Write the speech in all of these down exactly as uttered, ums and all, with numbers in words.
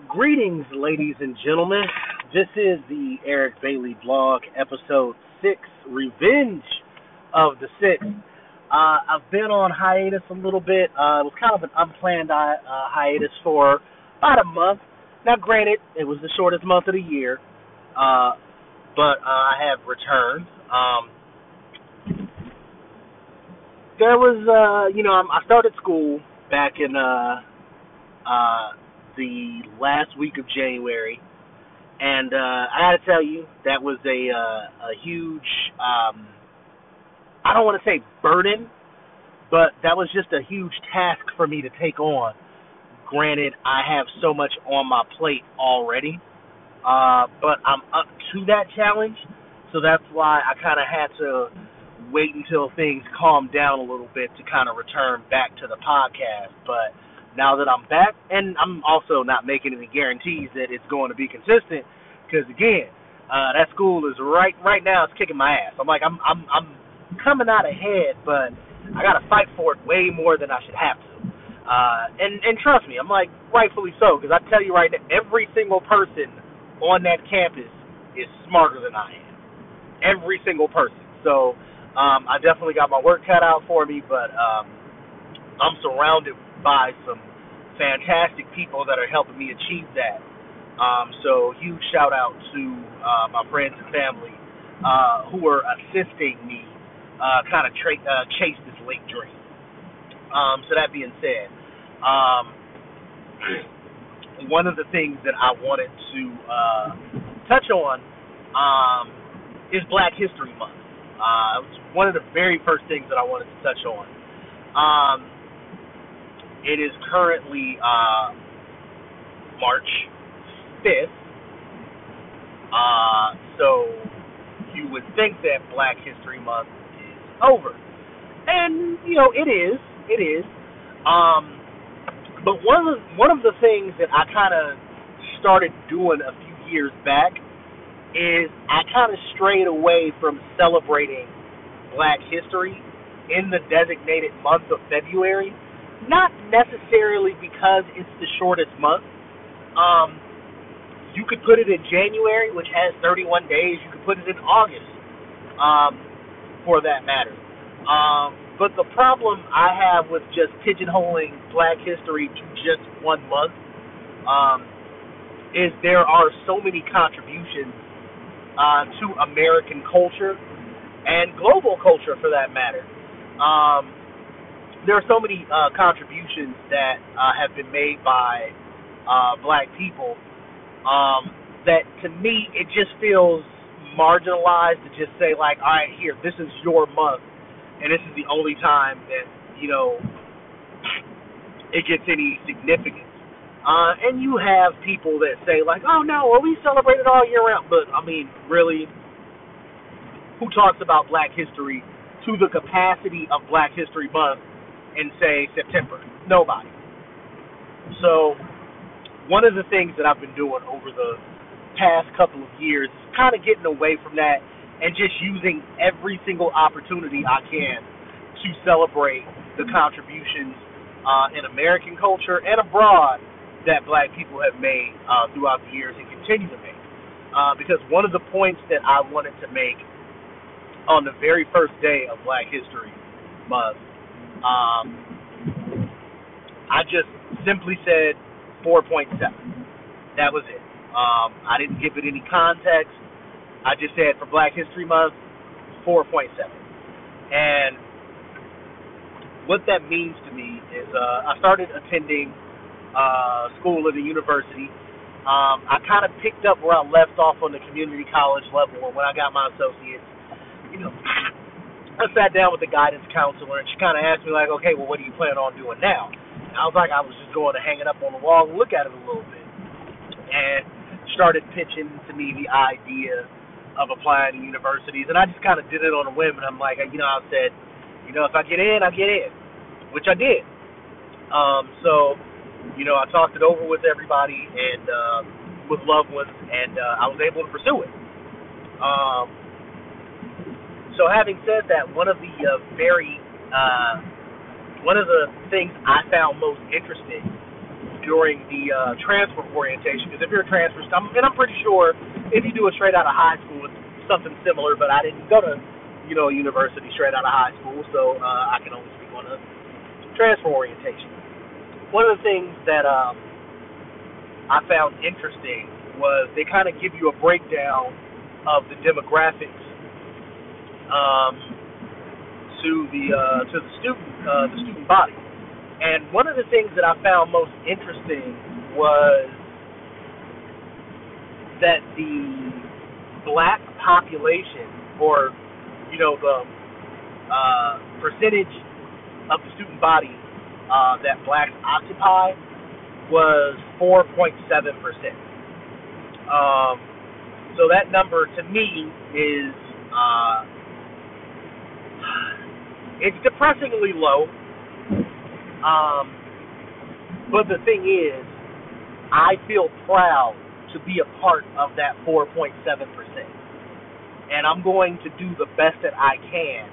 Greetings, ladies and gentlemen. This is the Eric Bailey blog, episode six, Revenge of the Six. Uh, I've been on hiatus a little bit. Uh, it was kind of an unplanned uh, hiatus for about a month. Now, granted, it was the shortest month of the year, uh, but uh, I have returned. Um, there was, uh, you know, I started school back in uh, uh, the last week of January, and uh, I got to tell you, that was a uh, a huge, um, I don't want to say burden, but that was just a huge task for me to take on. Granted, I have so much on my plate already, uh, but I'm up to that challenge, so that's why I kind of had to wait until things calmed down a little bit to kind of return back to the podcast. But now that I'm back, and I'm also not making any guarantees that it's going to be consistent, because again, uh, that school is right right now. It's kicking my ass. I'm like I'm I'm I'm coming out ahead, but I got to fight for it way more than I should have to. Uh, and and trust me, I'm like rightfully so, because I tell you right now, every single person on that campus is smarter than I am. Every single person. So um, I definitely got my work cut out for me, but um, I'm surrounded by some fantastic people that are helping me achieve that. Um, so huge shout out to uh, my friends and family uh, who are assisting me uh, kind of tra- uh, chase this late dream. Um, so that being said, um, one of the things that I wanted to uh, touch on um, is Black History Month. Uh, it was one of the very first things that I wanted to touch on. Um, it is currently uh, March fifth, uh, so you would think that Black History Month is over. And, you know, it is. It is. Um, but one of the, one of the things that I kind of started doing a few years back is I kind of strayed away from celebrating Black history in the designated month of February. Not necessarily because it's the shortest month. Um, you could put it in January, which has thirty-one days. You could put it in August, um, for that matter. Um, but the problem I have with just pigeonholing Black history to just one month um, is there are so many contributions uh, to American culture and global culture, for that matter. Um, there are so many uh, contributions that uh, have been made by uh, Black people um, that, to me, it just feels marginalized to just say, like, all right, here, this is your month, and this is the only time that, you know, it gets any significance. Uh, and you have people that say, like, oh, no, well, we celebrate it all year round. But, I mean, really, who talks about Black history to the capacity of Black History Month in, say, September? Nobody. So one of the things that I've been doing over the past couple of years is kind of getting away from that and just using every single opportunity I can to celebrate the contributions uh, in American culture and abroad that Black people have made uh, throughout the years and continue to make. Uh, because one of the points that I wanted to make on the very first day of Black History Month, um, I just simply said four point seven. That was it. Um, I didn't give it any context. I just said for Black History Month, four point seven. And what that means to me is uh, I started attending uh, school at a university. Um, I kind of picked up where I left off on the community college level, and when I got my associates, you know, I sat down with the guidance counselor, and she kind of asked me, like, okay, well, what do you plan on doing now? And I was like, I was just going to hang it up on the wall and look at it a little bit. And started pitching to me the idea of applying to universities, and I just kind of did it on a whim, and I'm like, you know, I said, you know, if I get in, I get in, which I did. Um, so, you know, I talked it over with everybody and uh, with loved ones, and uh, I was able to pursue it. Um, so having said that, one of the uh, very, uh, one of the things I found most interesting during the uh, transfer orientation. Because if you're a transfer, I'm, and I'm pretty sure if you do it straight out of high school, it's something similar. But I didn't go to, you know, university straight out of high school, so uh, I can only speak on the transfer orientation. One of the things that um, I found interesting was they kind of give you a breakdown of the demographics um, to the uh, to the student uh, the student body. And one of the things that I found most interesting was that the black population, or you know the uh, percentage of the student body uh, that blacks occupy, was four point seven percent. Um, so that number to me is uh, it's depressingly low. Um, but the thing is, I feel proud to be a part of that four point seven percent, and I'm going to do the best that I can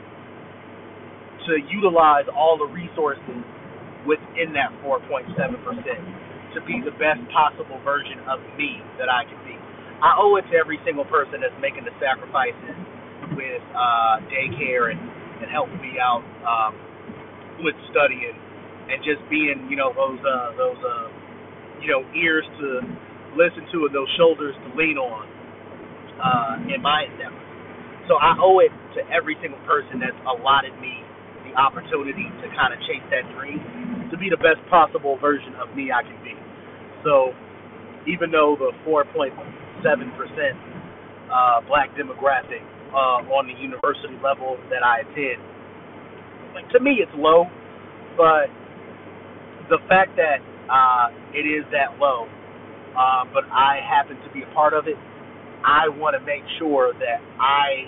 to utilize all the resources within that four point seven percent to be the best possible version of me that I can be. I owe it to every single person that's making the sacrifices with uh, daycare and, and helping me out um, with studying and just being, you know, those uh, those uh, you know ears to listen to and those shoulders to lean on uh, in my endeavor. So I owe it to every single person that's allotted me the opportunity to kind of chase that dream, to be the best possible version of me I can be. So even though the four point seven percent uh, black demographic uh, on the university level that I attend, like, to me it's low, but the fact that uh, it is that low, uh, but I happen to be a part of it, I want to make sure that I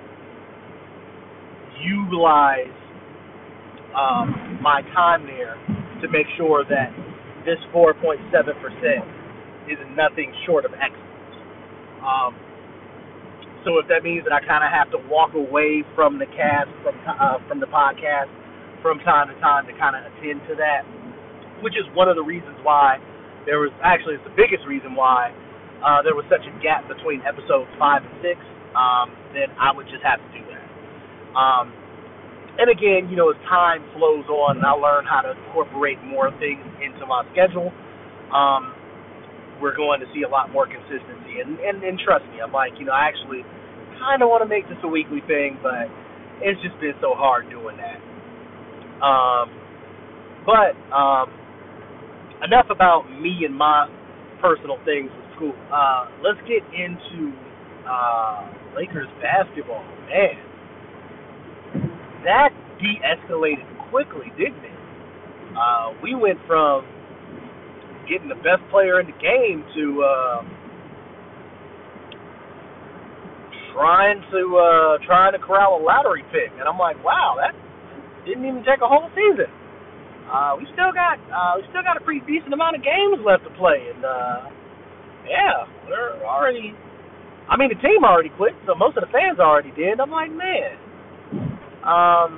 utilize um, my time there to make sure that this four point seven percent is nothing short of excellence. Um, so if that means that I kind of have to walk away from the cast, from uh, from the podcast, from time to time to kind of attend to that, which is one of the reasons why there was, actually it's the biggest reason why uh, there was such a gap between episodes five and six, um, then I would just have to do that. Um, and again, you know, as time flows on and I learn how to incorporate more things into my schedule, um, we're going to see a lot more consistency. And, and, and trust me, I'm like, you know, I actually kind of want to make this a weekly thing, but it's just been so hard doing that. Um, but um, enough about me and my personal things with school. Uh, let's get into uh, Lakers basketball. Man, that de-escalated quickly, didn't it? Uh, we went from getting the best player in the game to uh, trying to uh, trying to corral a lottery pick, and I'm like, wow, that didn't even take a whole season. Uh, we still got uh, we still got a pretty decent amount of games left to play, and uh, yeah, we're already. I mean, the team already quit, so most of the fans already did. I'm like, man, um,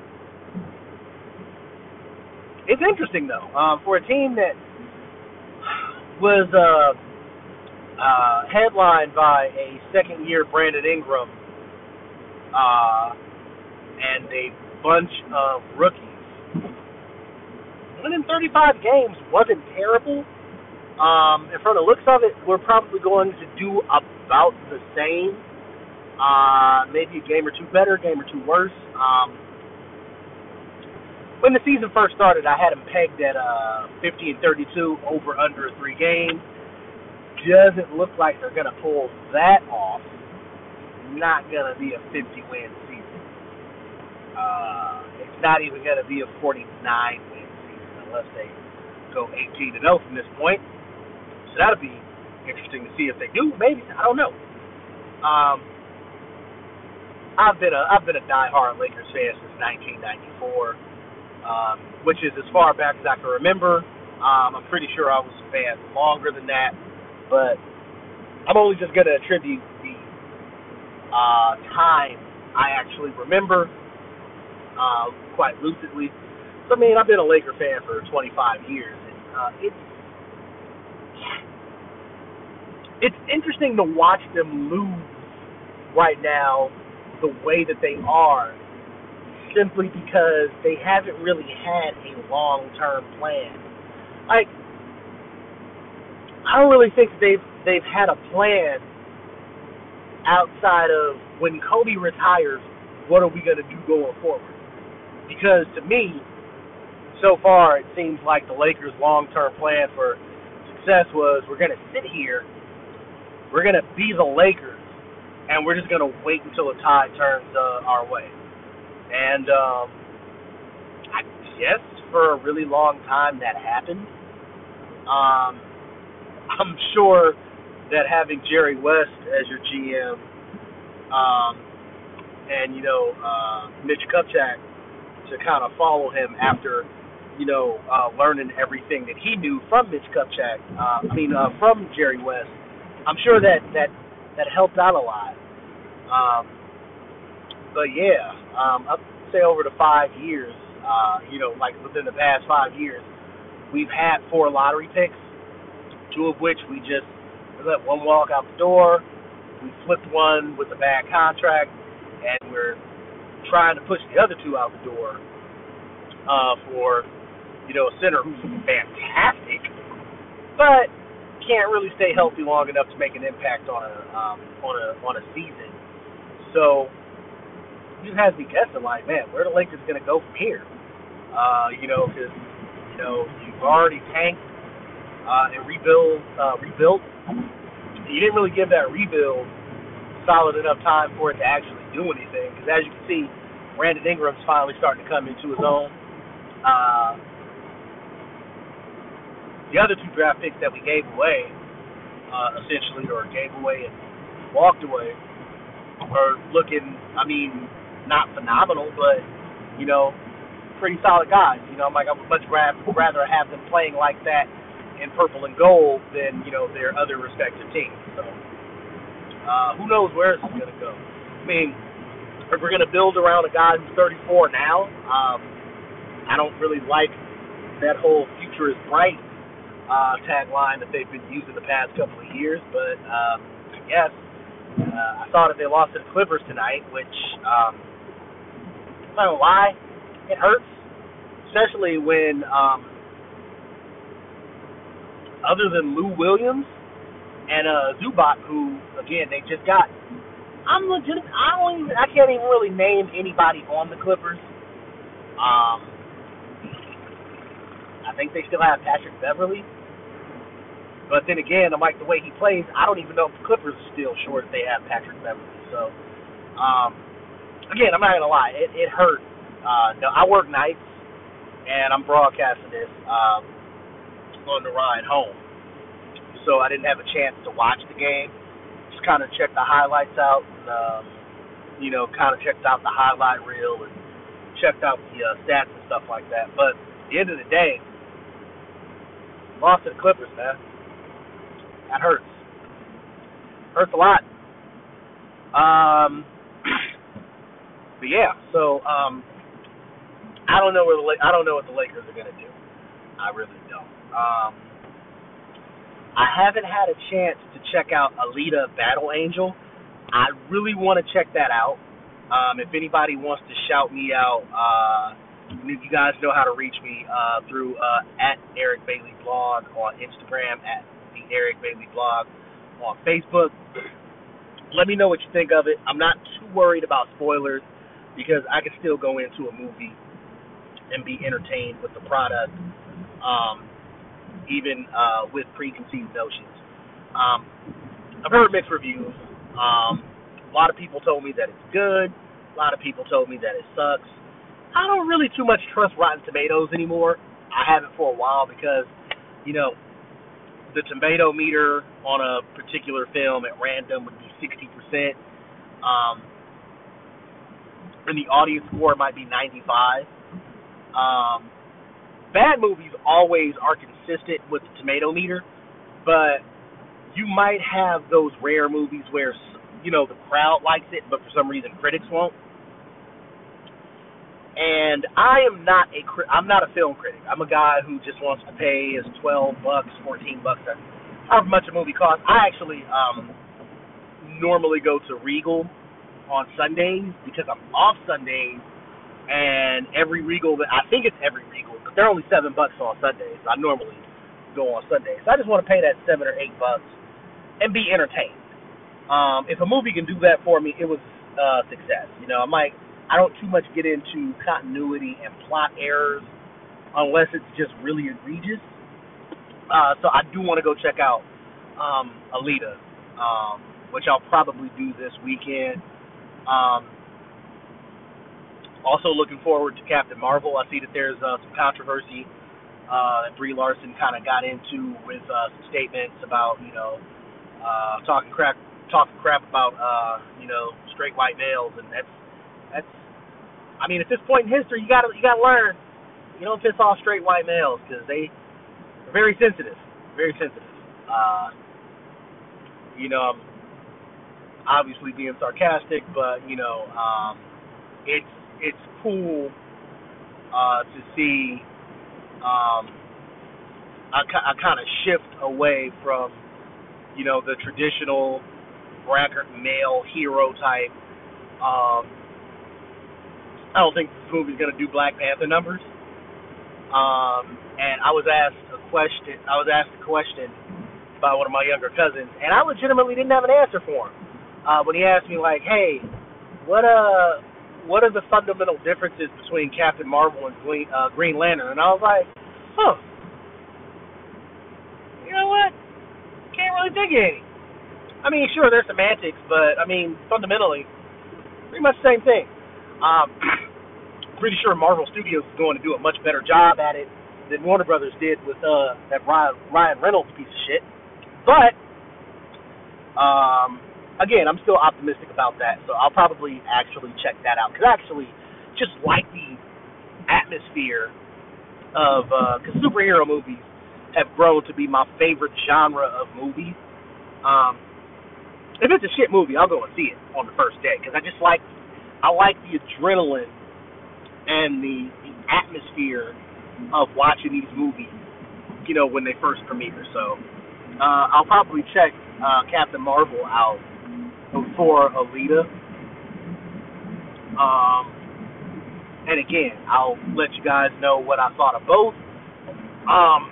it's interesting though um, for a team that was uh, uh, headlined by a second-year Brandon Ingram uh, and a bunch of rookies. Winning thirty-five games wasn't terrible. Um, and from the looks of it, we're probably going to do about the same. Uh, maybe a game or two better, a game or two worse. Um, when the season first started, I had them pegged at uh, fifty and thirty-two, over under three games. Doesn't look like they're going to pull that off. Not going to be a fifty-win season. Uh, it's not even going to be a forty-nine win season unless they go eighteen and oh from this point. So that'll be interesting to see if they do. Maybe, I don't know. Um, I've been a I've been a diehard Lakers fan since nineteen ninety-four, um, which is as far back as I can remember. Um, I'm pretty sure I was a fan longer than that, but I'm only just going to attribute the uh, time I actually remember uh, quite lucidly. So, I mean, I've been a Laker fan for twenty-five years, and Uh, it's it's interesting to watch them lose right now the way that they are, simply because they haven't really had a long-term plan. Like, I don't really think they've they've had a plan outside of when Kobe retires, what are we going to do going forward? Because to me, so far, it seems like the Lakers' long-term plan for success was we're going to sit here, we're going to be the Lakers, and we're just going to wait until the tide turns uh, our way. And um, I guess for a really long time that happened. Um, I'm sure that having Jerry West as your G M um, and, you know, uh, Mitch Kupchak to kind of follow him after, you know, uh, learning everything that he knew from Mitch Kupchak, uh, I mean, uh, from Jerry West, I'm sure that, that, that helped out a lot. Um, but, yeah, um, I'd say over the five years, uh, you know, like within the past five years, we've had four lottery picks, two of which we just let one walk out the door. We flipped one with a bad contract, and we're trying to push the other two out the door uh, for, you know, a center who's fantastic, but can't really stay healthy long enough to make an impact on a um, on a on a season. So it just has me guessing, like, man, where the Lakers going to go from here? Uh, you know, because you know you've already tanked uh, and rebuild uh, rebuilt. You didn't really give that rebuild solid enough time for it to actually do anything. Because as you can see, Brandon Ingram's finally starting to come into his own. Uh, the other two draft picks that we gave away, uh, essentially, or gave away and walked away, are looking, I mean, not phenomenal, but, you know, pretty solid guys. You know, I'm like, I would much rather have them playing like that in purple and gold than, you know, their other respective teams. So, uh, who knows where this is going to go. I mean, if we're going to build around a guy who's thirty-four now, um, I don't really like that whole future is bright uh, tagline that they've been using the past couple of years, but um, I guess uh, I thought if they lost to the Clippers tonight, which, um, I'm not going to lie, it hurts, especially when um, other than Lou Williams and uh, Zubac, who, again, they just got, I'm legit, I don't even, I can't even really name anybody on the Clippers. Um, I think they still have Patrick Beverly. But then again, I'm like, the way he plays, I don't even know if the Clippers are still sure if they have Patrick Beverly. So, um, again, I'm not going to lie, it, it hurt. Uh, no, I work nights, and I'm broadcasting this um, on the ride home. So I didn't have a chance to watch the game. Just kind of checked the highlights out, and, um, you know, kind of checked out the highlight reel and checked out the uh, stats and stuff like that. But at the end of the day, lost to the Clippers, man. That hurts. Hurts a lot. Um, but yeah, so um, I don't know where the I don't know what the Lakers are gonna do. I really don't. Um, I haven't had a chance to check out Alita Battle Angel. I really want to check that out. Um, if anybody wants to shout me out, uh, you guys know how to reach me uh, through uh, at Eric Bailey Blog on Instagram, at the Eric Bailey Blog on Facebook. Let me know what you think of it. I'm not too worried about spoilers because I can still go into a movie and be entertained with the product. Um, even uh, with preconceived notions. Um, I've heard mixed reviews. Um, a lot of people told me that it's good. A lot of people told me that it sucks. I don't really too much trust Rotten Tomatoes anymore. I haven't for a while because, you know, the tomato meter on a particular film at random would be sixty percent. Um, and the audience score might be ninety-five. Um, bad movies always are consistent with the tomato meter, but you might have those rare movies where, you know, the crowd likes it, but for some reason critics won't. And I am not a cri- I'm not a film critic. I'm a guy who just wants to pay his twelve bucks, fourteen bucks, however much a movie costs. I actually um, normally go to Regal on Sundays because I'm off Sundays, and every Regal that I think it's every Regal, but they're only seven bucks on Sundays. I normally go on Sundays. So I just want to pay that seven or eight bucks and be entertained. Um, if a movie can do that for me, it was uh, success. You know, I might I don't too much get into continuity and plot errors unless it's just really egregious. Uh, so I do want to go check out um, Alita, um, which I'll probably do this weekend. Um, also looking forward to Captain Marvel. I see that there's uh, some controversy uh, that Brie Larson kind of got into with uh, some statements about, you know, uh, talking crap, talking crap about, uh, you know, straight white males, and that's that's. I mean, at this point in history, you gotta you gotta learn. You don't piss off straight white males because they are very sensitive, very sensitive. Uh, you know, I'm obviously being sarcastic, but you know, um, it's it's cool uh, to see um, a, a kind of shift away from, you know, the traditional braggart male hero type. Um, I don't think this movie's gonna do Black Panther numbers. Um, and I was asked a question. I was asked a question by one of my younger cousins, and I legitimately didn't have an answer for him. Uh, when he asked me, like, "Hey, what uh, what are the fundamental differences between Captain Marvel and Green, uh, Green Lantern?" And I was like, "Huh, you know what? Can't really think of any." I mean, sure, there's semantics, but I mean, fundamentally, pretty much the same thing. Um, pretty sure Marvel Studios is going to do a much better job at it than Warner Brothers did with uh, that Ryan, Ryan Reynolds piece of shit. But um, again, I'm still optimistic about that, so I'll probably actually check that out because I actually just like the atmosphere of because uh, superhero movies have grown to be my favorite genre of movies. Um, if it's a shit movie, I'll go and see it on the first day because I just like I like the adrenaline and the, the atmosphere of watching these movies, you know, when they first premiere. So uh, I'll probably check uh, Captain Marvel out before Alita. Um, and again, I'll let you guys know what I thought of both. Um,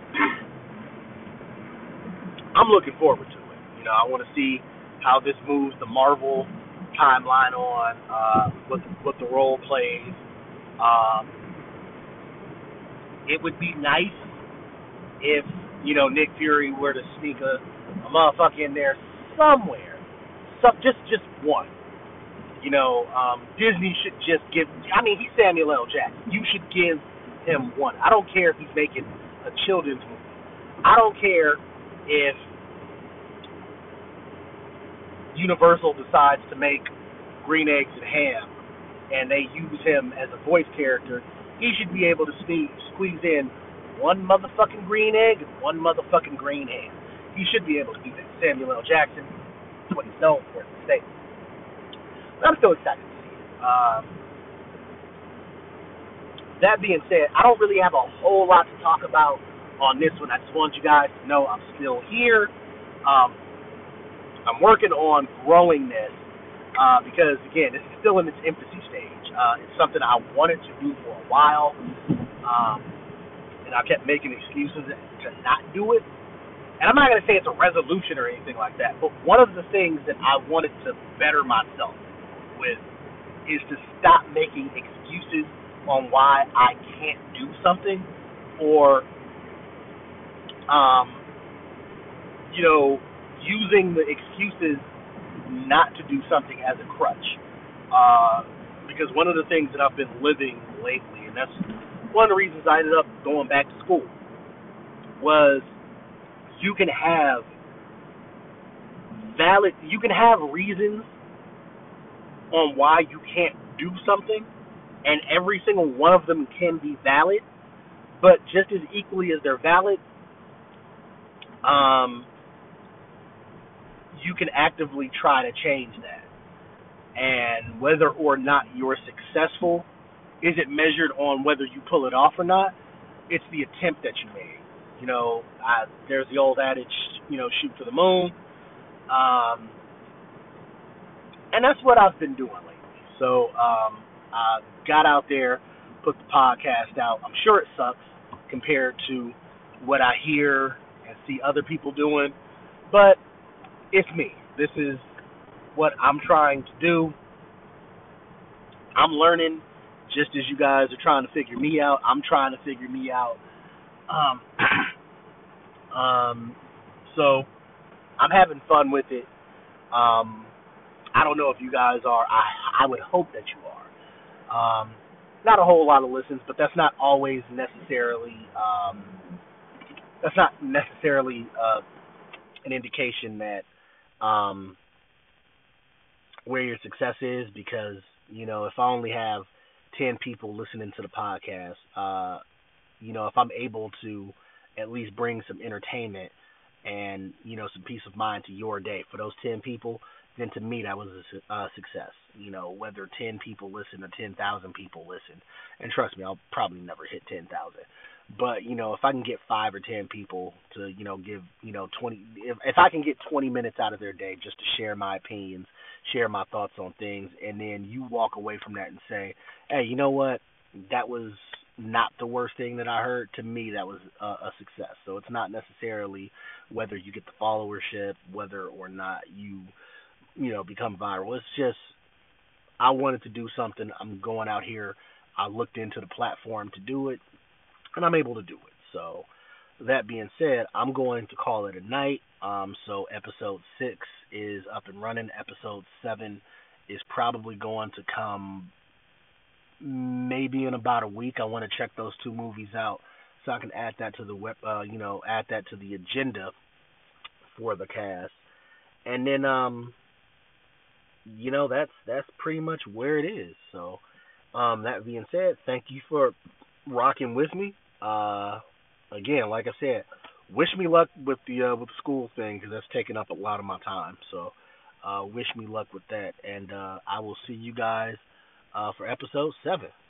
I'm looking forward to it. You know, I want to see how this moves the Marvel timeline on, uh, what the, what the role plays. Um, it would be nice if, you know, Nick Fury were to sneak a, a motherfucker in there somewhere, some, just just one. You know, um, Disney should just give. I mean, he's Samuel L. Jackson. You should give him one. I don't care if he's making a children's movie. I don't care if Universal decides to make Green Eggs and Ham, and they use him as a voice character. He should be able to sneak, squeeze in one motherfucking green egg and one motherfucking green ham. He should be able to do that. Samuel L. Jackson, that's what he's known for in the States. But I'm still excited to see it. Um, that being said, I don't really have a whole lot to talk about on this one. I just want you guys to know I'm still here. Um, I'm working on growing this uh, because, again, this is still in its infancy stage. Uh, it's something I wanted to do for a while, um, and I kept making excuses to not do it. And I'm not going to say it's a resolution or anything like that, but one of the things that I wanted to better myself with is to stop making excuses on why I can't do something, or, um, you know, using the excuses not to do something as a crutch. Uh, because one of the things that I've been living lately, and that's one of the reasons I ended up going back to school, was you can have valid, you can have reasons on why you can't do something, and every single one of them can be valid, but just as equally as they're valid, um, you can actively try to change that. And whether or not you're successful is it measured on whether you pull it off or not? It's the attempt that you made. You know, I, there's the old adage, you know, shoot for the moon. Um, and that's what I've been doing lately. So um, I got out there, put the podcast out. I'm sure it sucks compared to what I hear and see other people doing, but it's me. This is what I'm trying to do. I'm learning just as you guys are trying to figure me out. I'm trying to figure me out. Um, um, so I'm having fun with it. Um, I don't know if you guys are. I I would hope that you are. Um, not a whole lot of listens, but that's not always necessarily. Um, that's not necessarily uh, an indication that um, where your success is, because you know if I only have ten people listening to the podcast, uh, you know if I'm able to at least bring some entertainment and you know some peace of mind to your day for those ten people, then to me that was a su- uh, success. You know whether ten people listen or ten thousand people listen, and trust me, I'll probably never hit ten thousand. But you know if I can get five or ten people to you know give you know twenty, if if I can get twenty minutes out of their day just to share my opinions, share my thoughts on things, and then you walk away from that and say, hey, you know what, that was not the worst thing that I heard. To me, that was a, a success. So it's not necessarily whether you get the followership, whether or not you, you know, become viral. It's just I wanted to do something. I'm going out here. I looked into the platform to do it, and I'm able to do it. So that being said, I'm going to call it a night. Um, so episode six is up and running. Episode seven is probably going to come maybe in about a week. I want to check those two movies out so I can add that to the web, uh, you know, add that to the agenda for the cast. And then, um, you know, that's that's pretty much where it is. So, um, that being said, thank you for rocking with me. Uh, again, like I said, wish me luck with the uh, with the school thing because that's taking up a lot of my time. So, uh, wish me luck with that, and uh, I will see you guys uh, for episode seven.